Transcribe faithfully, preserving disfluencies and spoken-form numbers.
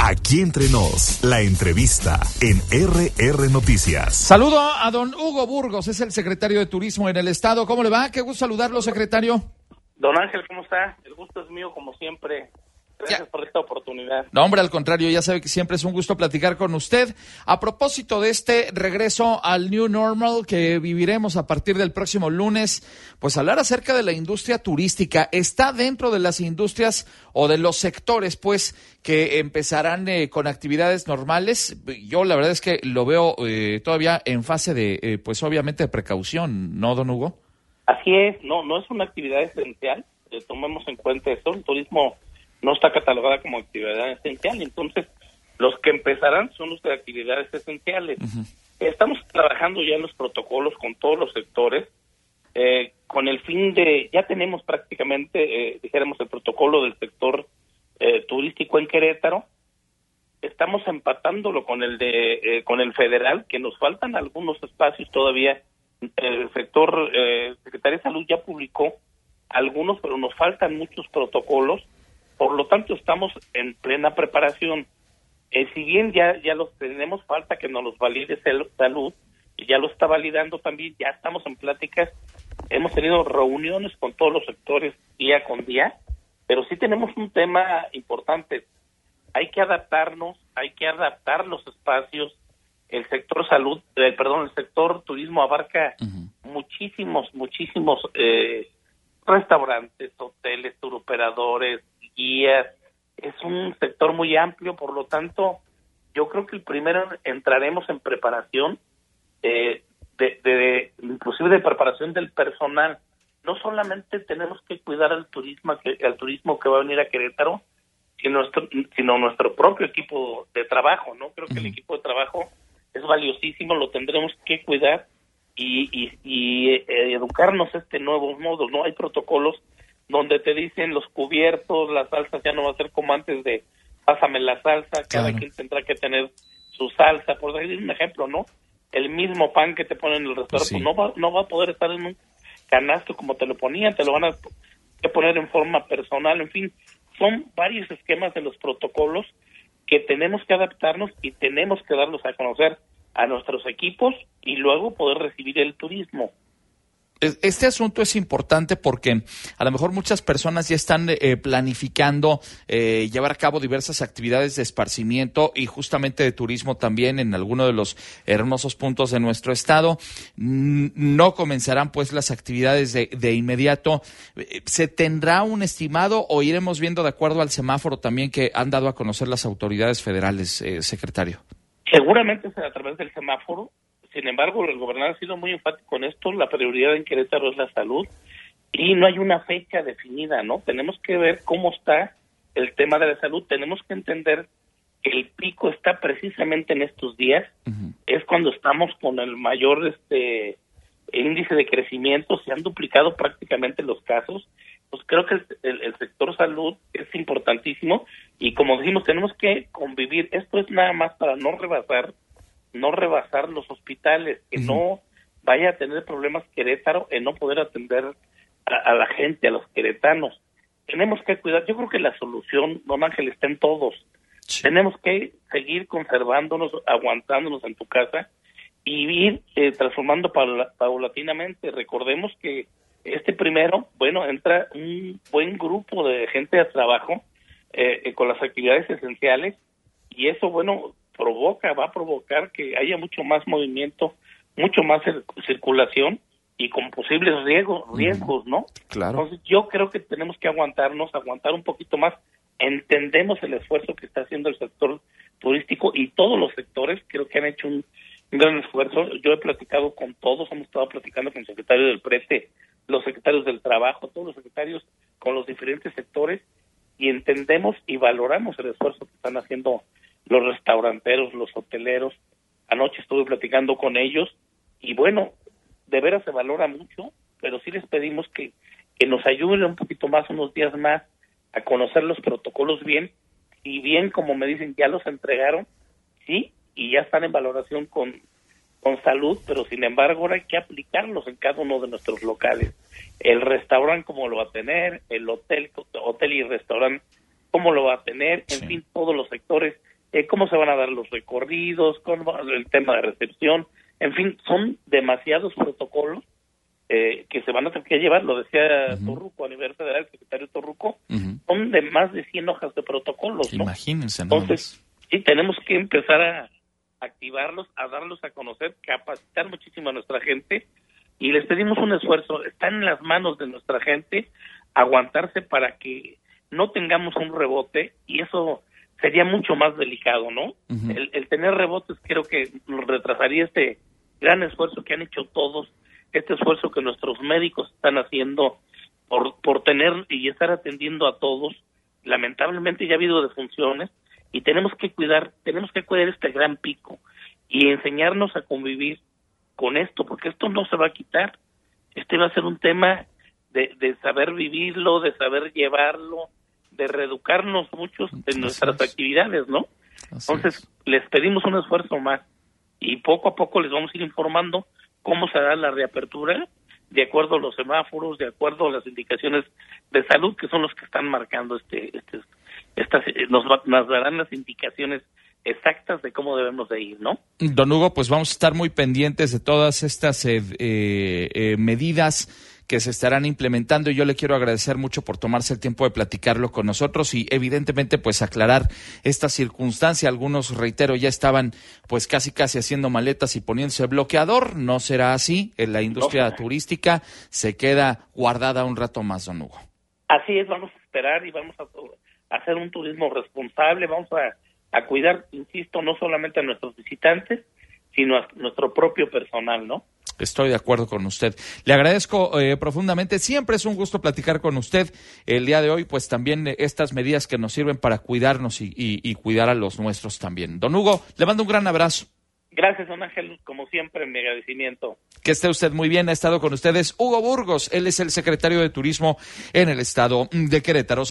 Aquí entre nos, la entrevista en R R Noticias. Saludo a don Hugo Burgos, es el secretario de Turismo en el Estado. ¿Cómo le va? Qué gusto saludarlo, secretario. Don Ángel, ¿cómo está? El gusto es mío, como siempre. Gracias ya. por esta oportunidad. No, hombre, al contrario, ya sabe que siempre es un gusto platicar con usted. A propósito de este regreso al New Normal que viviremos a partir del próximo lunes, pues hablar acerca de la industria turística. ¿Está dentro de las industrias o de los sectores, pues, que empezarán eh, con actividades normales? Yo la verdad es que lo veo eh, todavía en fase de, eh, pues, obviamente, de precaución, ¿no, don Hugo? Así es, no, no es una actividad esencial. Eh, tomemos en cuenta eso. El turismo no está catalogada como actividad esencial, entonces los que empezarán son los de actividades esenciales. Uh-huh. Estamos trabajando ya en los protocolos con todos los sectores, eh, con el fin de, ya tenemos prácticamente, eh, dijéramos, el protocolo del sector eh, turístico en Querétaro. Estamos empatándolo con el de eh, con el federal, que nos faltan algunos espacios todavía. El sector, eh, Secretaría de Salud ya publicó algunos, pero nos faltan muchos protocolos. Por lo tanto, estamos en plena preparación. Eh, si bien ya ya los tenemos, falta que nos los valide Salud, y ya lo está validando también, ya estamos en pláticas. Hemos tenido reuniones con todos los sectores día con día, pero sí tenemos un tema importante. Hay que adaptarnos, hay que adaptar los espacios. El sector salud, eh, perdón, el sector turismo abarca uh-huh. muchísimos, muchísimos eh, restaurantes, hoteles, turoperadores, guías. Es un sector muy amplio, por lo tanto, yo creo que el primero entraremos en preparación, eh, de, de, de inclusive de preparación del personal. No solamente tenemos que cuidar al turismo que al turismo que va a venir a Querétaro, sino nuestro, sino nuestro propio equipo de trabajo, ¿no? Creo que uh-huh. el equipo de trabajo es valiosísimo, lo tendremos que cuidar y, y, y eh, educarnos a este nuevo modo, ¿no? Hay protocolos donde te dicen los cubiertos, las salsas ya no va a ser como antes de pásame la salsa, cada claro. quien tendrá que tener su salsa, por decir un ejemplo, ¿no? El mismo pan que te ponen en el restaurante, pues sí. pues no va no va a poder estar en un canasto como te lo ponían, te lo van a que poner en forma personal, en fin, son varios esquemas de los protocolos que tenemos que adaptarnos y tenemos que darlos a conocer a nuestros equipos y luego poder recibir el turismo. Este asunto es importante porque a lo mejor muchas personas ya están eh, planificando eh, llevar a cabo diversas actividades de esparcimiento y justamente de turismo también en alguno de los hermosos puntos de nuestro estado. No comenzarán pues las actividades de, de inmediato. ¿Se tendrá un estimado o iremos viendo de acuerdo al semáforo también que han dado a conocer las autoridades federales, eh, secretario? Seguramente será a través del semáforo. Sin embargo, el gobernador ha sido muy enfático en esto. La prioridad en Querétaro es la salud y no hay una fecha definida, ¿no? Tenemos que ver cómo está el tema de la salud. Tenemos que entender que el pico está precisamente en estos días. Uh-huh. Es cuando estamos con el mayor este índice de crecimiento. Se han duplicado prácticamente los casos. Pues creo que el, el, el sector salud es importantísimo y como dijimos, tenemos que convivir. Esto es nada más para no rebasar no rebasar los hospitales, que uh-huh. no vaya a tener problemas Querétaro en no poder atender a, a la gente, a los queretanos. Tenemos que cuidar, yo creo que la solución, don Ángel, está en todos. Sí. Tenemos que seguir conservándonos, aguantándonos en tu casa y ir eh, transformando paula, paulatinamente. Recordemos que este primero, bueno, entra un buen grupo de gente de trabajo eh, eh, con las actividades esenciales y eso, bueno, provoca, va a provocar que haya mucho más movimiento, mucho más circulación y con posibles riesgos, riesgos, ¿no? Claro. Entonces yo creo que tenemos que aguantarnos, aguantar un poquito más. Entendemos el esfuerzo que está haciendo el sector turístico y todos los sectores, creo que han hecho un, un gran esfuerzo. Yo he platicado con todos, hemos estado platicando con el secretario del Prete, los secretarios del Trabajo, todos los secretarios con los diferentes sectores y entendemos y valoramos el esfuerzo que están haciendo los restauranteros, los hoteleros. Anoche estuve platicando con ellos y bueno, de veras se valora mucho, pero sí les pedimos que, que nos ayuden un poquito más, unos días más, a conocer los protocolos bien, y bien, como me dicen, ya los entregaron, sí, y ya están en valoración con, con salud, pero sin embargo ahora hay que aplicarlos en cada uno de nuestros locales. El restaurante, cómo lo va a tener, el hotel, hotel y restaurante, cómo lo va a tener, en sí. fin, todos los sectores cómo se van a dar los recorridos, cómo, el tema de recepción, en fin, son demasiados protocolos eh, que se van a tener que llevar, lo decía uh-huh. Torruco a nivel federal, el secretario Torruco, uh-huh. son de más de cien hojas de protocolos, ¿no? Imagínense, ¿no? Entonces, sí, tenemos que empezar a activarlos, a darlos a conocer, capacitar muchísimo a nuestra gente, y les pedimos un esfuerzo, está en las manos de nuestra gente aguantarse para que no tengamos un rebote, y eso sería mucho más delicado, ¿no? Uh-huh. El, el tener rebotes creo que nos retrasaría este gran esfuerzo que han hecho todos, este esfuerzo que nuestros médicos están haciendo por, por tener y estar atendiendo a todos. Lamentablemente ya ha habido defunciones y tenemos que cuidar, tenemos que cuidar este gran pico y enseñarnos a convivir con esto, porque esto no se va a quitar. Este va a ser un tema de, de saber vivirlo, de saber llevarlo, de reeducarnos muchos en nuestras actividades, ¿no? Así Entonces, es. les pedimos un esfuerzo más y poco a poco les vamos a ir informando cómo se da la reapertura de acuerdo a los semáforos, de acuerdo a las indicaciones de salud que son los que están marcando este, este estas, nos, nos darán las indicaciones exactas de cómo debemos de ir, ¿no? Don Hugo, pues vamos a estar muy pendientes de todas estas eh, eh, medidas que se estarán implementando y yo le quiero agradecer mucho por tomarse el tiempo de platicarlo con nosotros y evidentemente pues aclarar esta circunstancia. Algunos, reitero, ya estaban pues casi casi haciendo maletas y poniéndose bloqueador. No será así, en la industria no. turística se queda guardada un rato más, don Hugo. Así es, vamos a esperar y vamos a, a hacer un turismo responsable, vamos a, a cuidar, insisto, no solamente a nuestros visitantes, sino a nuestro propio personal, ¿no? Estoy de acuerdo con usted. Le agradezco eh, profundamente. Siempre es un gusto platicar con usted. El día de hoy, pues también eh, estas medidas que nos sirven para cuidarnos y, y, y cuidar a los nuestros también. Don Hugo, le mando un gran abrazo. Gracias, don Ángel. Como siempre, mi agradecimiento. Que esté usted muy bien. Ha estado con ustedes Hugo Burgos. Él es el secretario de Turismo en el estado de Querétaro.